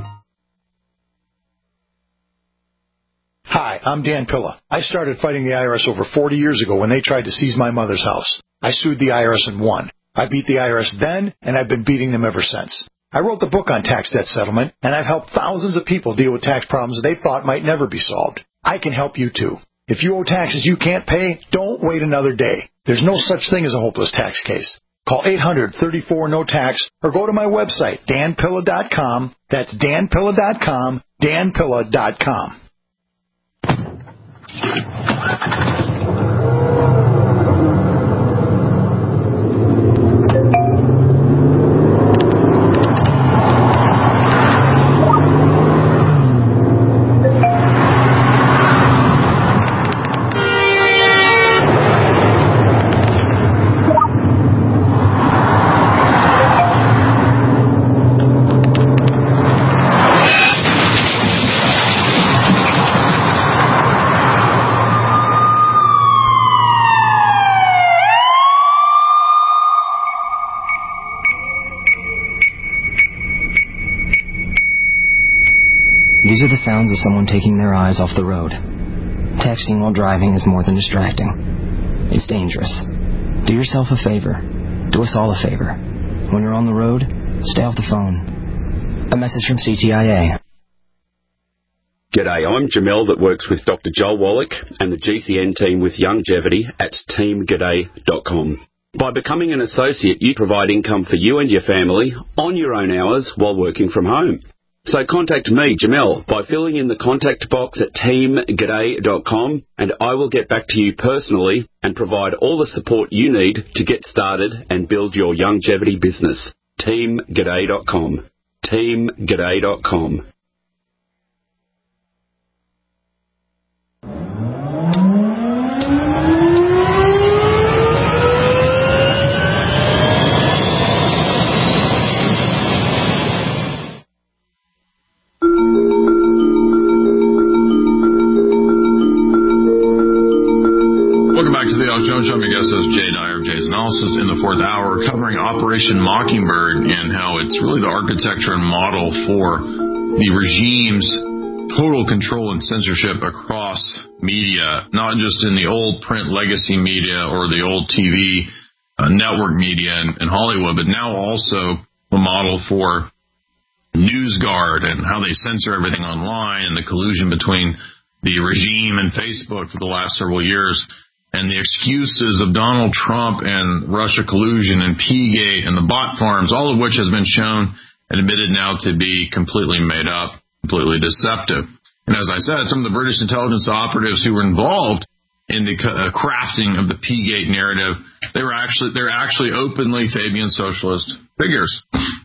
Hi, I'm Dan Pilla. I started fighting the IRS over 40 years ago when they tried to seize my mother's house. I sued the IRS and won. I beat the IRS then, and I've been beating them ever since. I wrote the book on tax debt settlement, and I've helped thousands of people deal with tax problems they thought might never be solved. I can help you too. If you owe taxes you can't pay, don't wait another day. There's no such thing as a hopeless tax case. Call 800-34-NO-TAX or go to my website, danpilla.com. That's danpilla.com, danpilla.com. These are the sounds of someone taking their eyes off the road. Texting while driving is more than distracting. It's dangerous. Do yourself a favor. Do us all a favor. When you're on the road, stay off the phone. A message from CTIA. G'day, I'm Jamel that works with Dr. Joel Wallach and the GCN team with Longevity at teamg'day.com. By becoming an associate, you provide income for you and your family on your own hours while working from home. So contact me, Jamel, by filling in the contact box at teamg'day.com, and I will get back to you personally and provide all the support you need to get started and build your longevity business. teamg'day.com. teamg'day.com. Welcome back to the Alex Jones Show. My guest is Jay Dyer of Jay's Analysis in the fourth hour, covering Operation Mockingbird and how it's really the architecture and model for the regime's total control and censorship across media, not just in the old print legacy media or the old TV network media in Hollywood, but now also the model for NewsGuard and how they censor everything online and the collusion between the regime and Facebook for the last several years. And the excuses of Donald Trump and Russia collusion and P-Gate and the bot farms, all of which has been shown and admitted now to be completely made up, completely deceptive. And as I said, some of the British intelligence operatives who were involved in the crafting of the P-Gate narrative, they're actually openly Fabian socialist figures.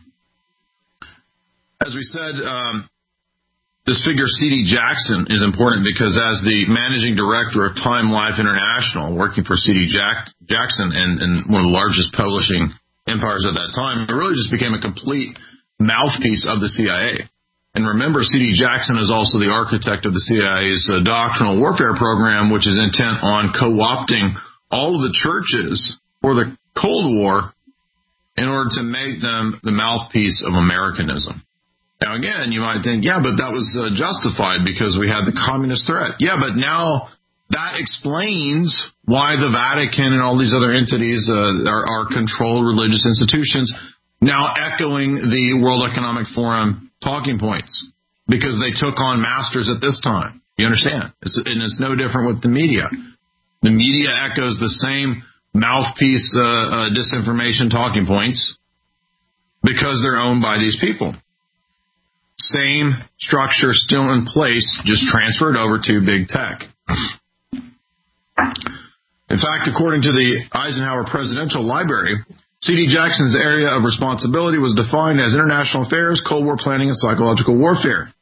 As we said, this figure, C.D. Jackson, is important because as the managing director of Time Life International, working for C.D. Jackson and one of the largest publishing empires at that time, it really just became a complete mouthpiece of the CIA. And remember, C.D. Jackson is also the architect of the CIA's doctrinal warfare program, which is intent on co-opting all of the churches for the Cold War in order to make them the mouthpiece of Americanism. Now, again, you might think, yeah, but that was justified because we had the communist threat. Yeah, but now that explains why the Vatican and all these other entities are controlled religious institutions, now echoing the World Economic Forum talking points because they took on masters at this time. You understand? It's no different with the media. The media echoes the same mouthpiece disinformation talking points because they're owned by these people. Same structure still in place, just transferred over to big tech. If fact, according to the Eisenhower Presidential Library, C.D. Jackson's area of responsibility was defined as international affairs, Cold War planning, and psychological warfare.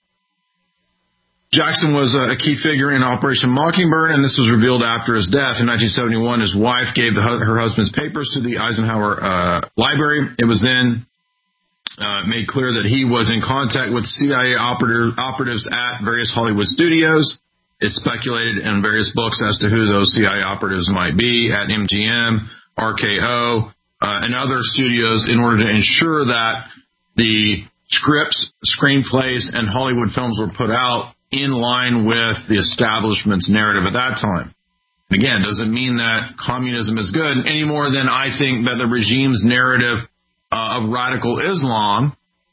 Jackson was a key figure in Operation Mockingbird, and this was revealed after his death. In 1971, his wife gave her husband's papers to the Eisenhower Library. It was then made clear that he was in contact with CIA operatives at various Hollywood studios. It's speculated in various books as to who those CIA operatives might be at MGM, RKO, and other studios in order to ensure that the scripts, screenplays, and Hollywood films were put out in line with the establishment's narrative at that time. Again, doesn't mean that communism is good any more than I think that the regime's narrative of radical Islam,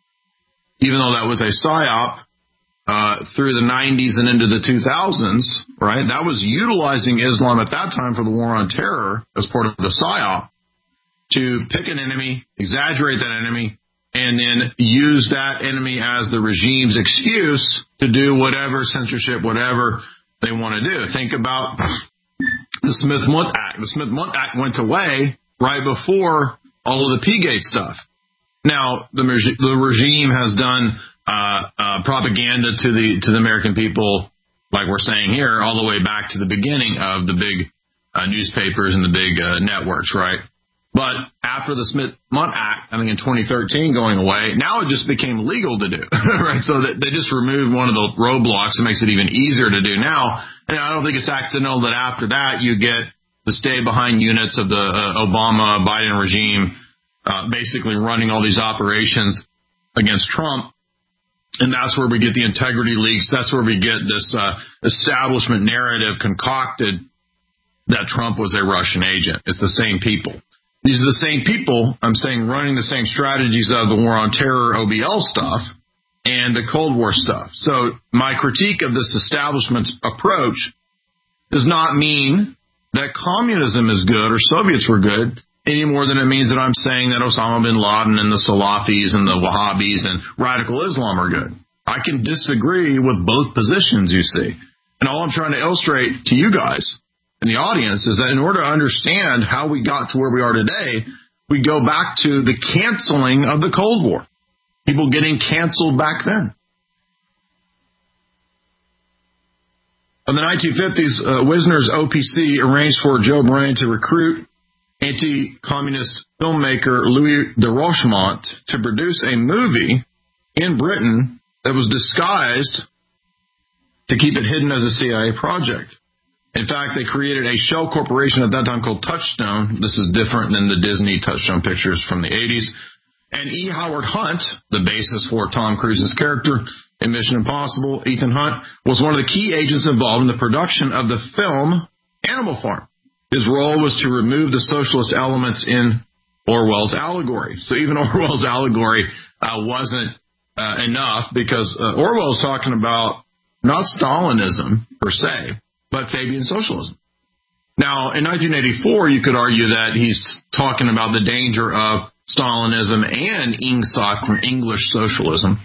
even though that was a psyop through the 90s and into the 2000s, right? That was utilizing Islam at that time for the war on terror as part of the psyop to pick an enemy, exaggerate that enemy, and then use that enemy as the regime's excuse to do whatever censorship, whatever they want to do. Think about the Smith-Mundt Act. The Smith-Mundt Act went away right before all of the P-Gate stuff. Now, the regime has done propaganda to the American people, like we're saying here, all the way back to the beginning of the big newspapers and the big networks, right? But after the Smith-Mundt Act, I think in 2013 going away, now it just became legal to do, right? So that they just removed one of the roadblocks that makes it even easier to do now. And I don't think it's accidental that after that you get the stay-behind units of the Obama-Biden regime basically running all these operations against Trump. And that's where we get the integrity leaks. That's where we get this establishment narrative concocted that Trump was a Russian agent. It's the same people. These are the same people, I'm saying, running the same strategies of the war on terror, OBL stuff, and the Cold War stuff. So my critique of this establishment's approach does not mean that communism is good or Soviets were good any more than it means that I'm saying that Osama bin Laden and the Salafis and the Wahhabis and radical Islam are good. I can disagree with both positions, you see. And all I'm trying to illustrate to you guys and the audience is that in order to understand how we got to where we are today, we go back to the canceling of the Cold War. People getting canceled back then. In the 1950s, Wisner's OPC arranged for Joe Brain to recruit anti-communist filmmaker Louis de Rochemont to produce a movie in Britain that was disguised to keep it hidden as a CIA project. In fact, they created a shell corporation at that time called Touchstone. This is different than the Disney Touchstone pictures from the 80s. And E. Howard Hunt, the basis for Tom Cruise's character in Mission Impossible, Ethan Hunt, was one of the key agents involved in the production of the film Animal Farm. His role was to remove the socialist elements in Orwell's allegory. So even Orwell's allegory wasn't enough because Orwell's talking about not Stalinism per se, but Fabian socialism. Now, in 1984, you could argue that he's talking about the danger of Stalinism and Ingsoc from English socialism.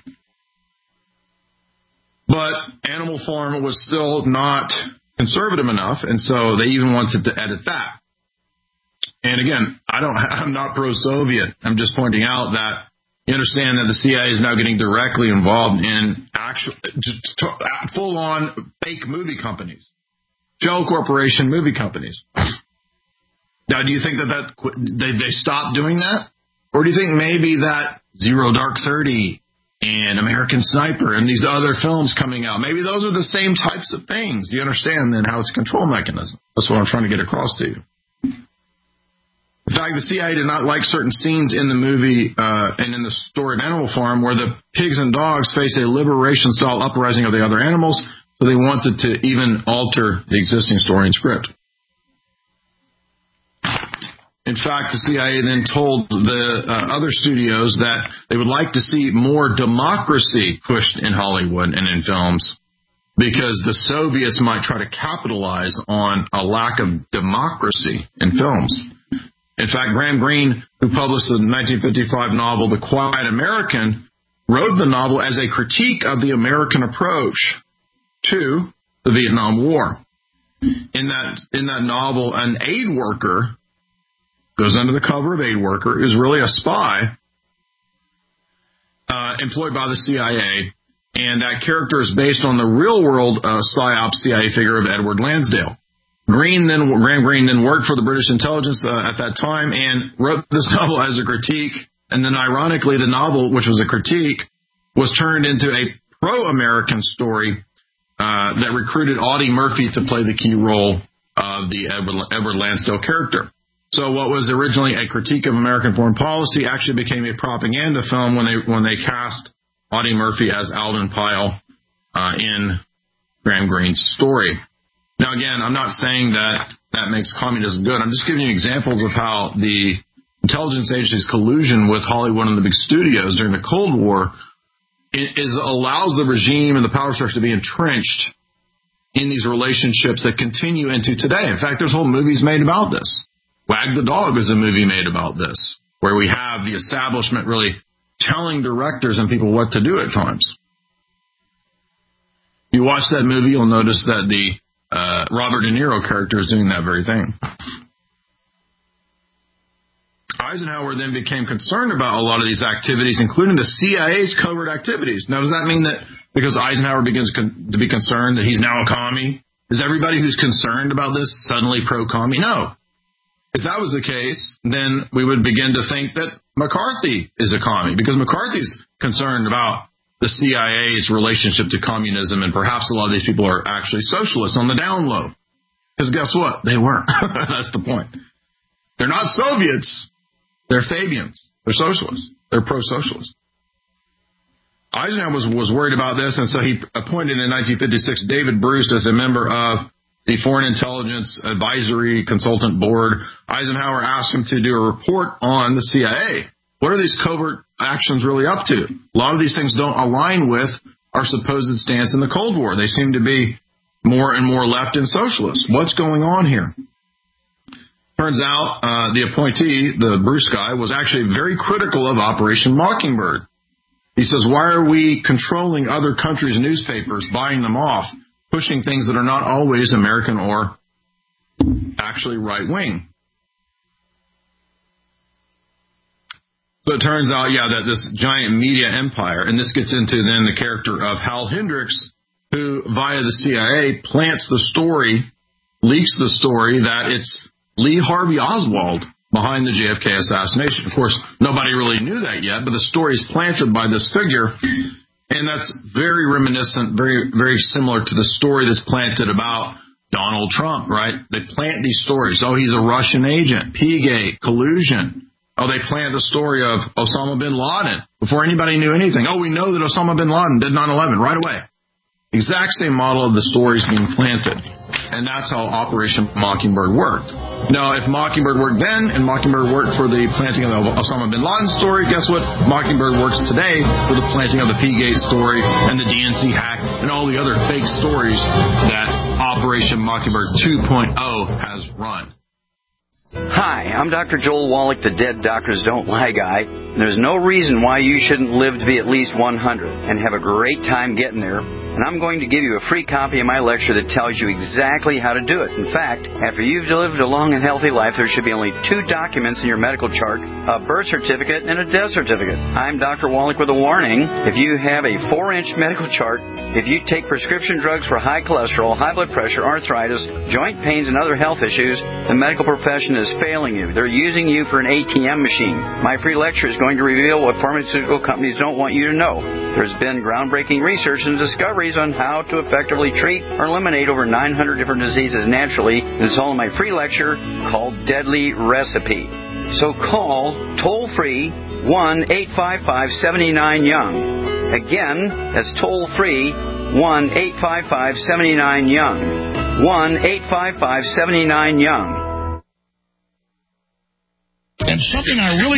But Animal Farm was still not conservative enough, and so they even wanted to edit that. And again, I'm not pro-Soviet. I'm just pointing out that you understand that the CIA is now getting directly involved in actual, full-on fake movie companies. Shell Corporation movie companies. Now, do you think that they stopped doing that? Or do you think maybe that Zero Dark 30 and American Sniper and these other films coming out, maybe those are the same types of things? Do you understand then how it's a control mechanism? That's what I'm trying to get across to you. In fact, the CIA did not like certain scenes in the movie and in the story of Animal Farm where the pigs and dogs face a liberation-style uprising of the other animals, so they wanted to even alter the existing story and script. In fact, the CIA then told the other studios that they would like to see more democracy pushed in Hollywood and in films because the Soviets might try to capitalize on a lack of democracy in films. In fact, Graham Greene, who published the 1955 novel The Quiet American, wrote the novel as a critique of the American approach to the Vietnam War. In that novel, an aid worker goes under the cover of aid worker, is really a spy employed by the CIA, and that character is based on the real-world PSYOP CIA figure of Edward Lansdale. Graham Greene then worked for the British intelligence at that time and wrote this novel as a critique, and then ironically the novel, which was a critique, was turned into a pro-American story that recruited Audie Murphy to play the key role of the Edward Lansdale character. So what was originally a critique of American foreign policy actually became a propaganda film when they cast Audie Murphy as Alvin Pyle in Graham Greene's story. Now, again, I'm not saying that makes communism good. I'm just giving you examples of how the intelligence agency's collusion with Hollywood and the big studios during the Cold War allows the regime and the power structure to be entrenched in these relationships that continue into today. In fact, there's whole movies made about this. Wag the Dog is a movie made about this, where we have the establishment really telling directors and people what to do at times. You watch that movie, you'll notice that the Robert De Niro character is doing that very thing. Eisenhower then became concerned about a lot of these activities, including the CIA's covert activities. Now, does that mean that because Eisenhower begins to be concerned that he's now a commie? Is everybody who's concerned about this suddenly pro-commie? No. If that was the case, then we would begin to think that McCarthy is a commie, because McCarthy's concerned about the CIA's relationship to communism, and perhaps a lot of these people are actually socialists on the down low. Because guess what? They weren't. That's the point. They're not Soviets. They're Fabians. They're socialists. They're pro-socialists. Eisenhower was worried about this, and so he appointed in 1956 David Bruce as a member of the Foreign Intelligence Advisory Consultant Board. Eisenhower asked him to do a report on the CIA. What are these covert actions really up to? A lot of these things don't align with our supposed stance in the Cold War. They seem to be more and more left and socialist. What's going on here? Turns out the appointee, the Bruce guy, was actually very critical of Operation Mockingbird. He says, why are we controlling other countries' newspapers, buying them off, pushing things that are not always American or actually right-wing? So it turns out, that this giant media empire, and this gets into then the character of Hal Hendricks, who via the CIA plants the story, leaks the story that it's Lee Harvey Oswald behind the JFK assassination. Of course, nobody really knew that yet, but the story is planted by this figure. And that's very reminiscent, very, very similar to the story that's planted about Donald Trump, right? They plant these stories. Oh, he's a Russian agent, P-gate, collusion. Oh, they plant the story of Osama bin Laden before anybody knew anything. Oh, we know that Osama bin Laden did 9/11 right away. Exact same model of the stories being planted. And that's how Operation Mockingbird worked. Now, if Mockingbird worked then, and Mockingbird worked for the planting of the Osama bin Laden story, guess what? Mockingbird works today for the planting of the P-gate story and the DNC hack and all the other fake stories that Operation Mockingbird 2.0 has run. Hi, I'm Dr. Joel Wallach, the Dead Doctors Don't Lie guy. There's no reason why you shouldn't live to be at least 100 and have a great time getting there. And I'm going to give you a free copy of my lecture that tells you exactly how to do it. In fact, after you've lived a long and healthy life, there should be only 2 documents in your medical chart, a birth certificate and a death certificate. I'm Dr. Wallach with a warning. If you have a 4-inch medical chart, if you take prescription drugs for high cholesterol, high blood pressure, arthritis, joint pains, and other health issues, the medical profession is failing you. They're using you for an ATM machine. My free lecture is going to reveal what pharmaceutical companies don't want you to know. There's been groundbreaking research and discoveries on how to effectively treat or eliminate over 900 different diseases naturally. It's all in my free lecture called Deadly Recipe. So call toll-free 1-855-79-YOUNG. Again, that's toll-free 1-855-79-YOUNG. 1-855-79-YOUNG. And something I really